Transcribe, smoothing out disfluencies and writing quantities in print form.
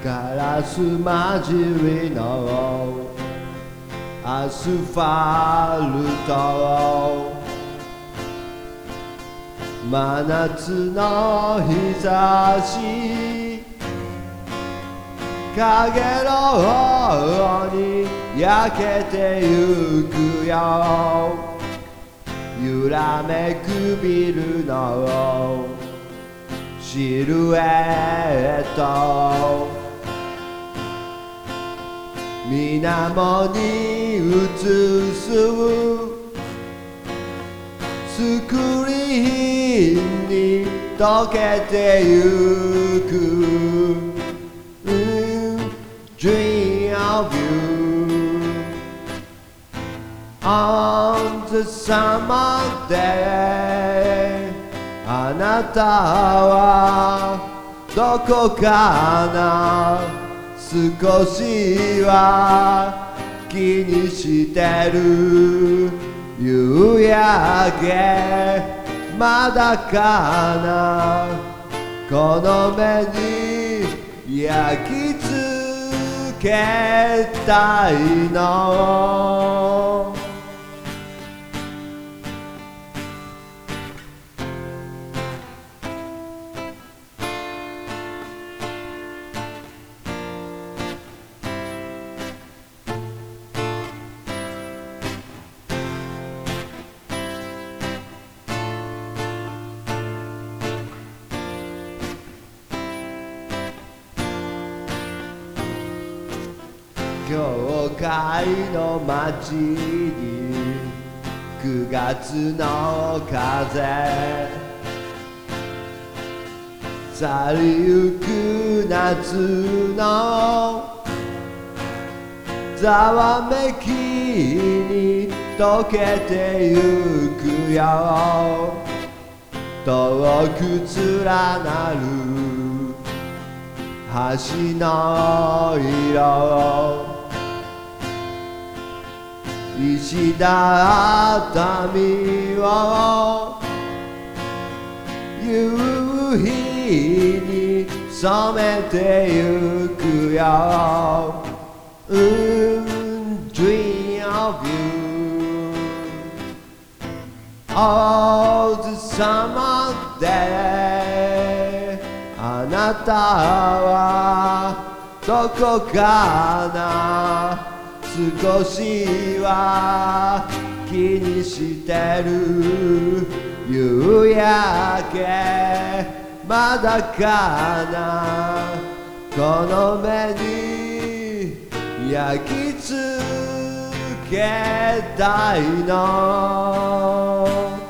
ガラス混じりのアスファルト、真夏の日差しかげろうに焼けてゆくよ。揺らめくビルのシルエット、水面に映すスクリーンに溶けてゆく、Dream of you on the summer day。 あなたはどこかな、少しは気にしてる。夕焼けまだかな、この目に焼き付けたいの。教会の街に9月の風、去りゆく夏のざわめきに溶けてゆくよ。遠く連なる橋の色、石畳を夕日に染めてゆくよ。Dream of you all the summer day。 あなたはどこかな、少しは気にしてる。夕焼けまだかな、この目に焼き付けたいの。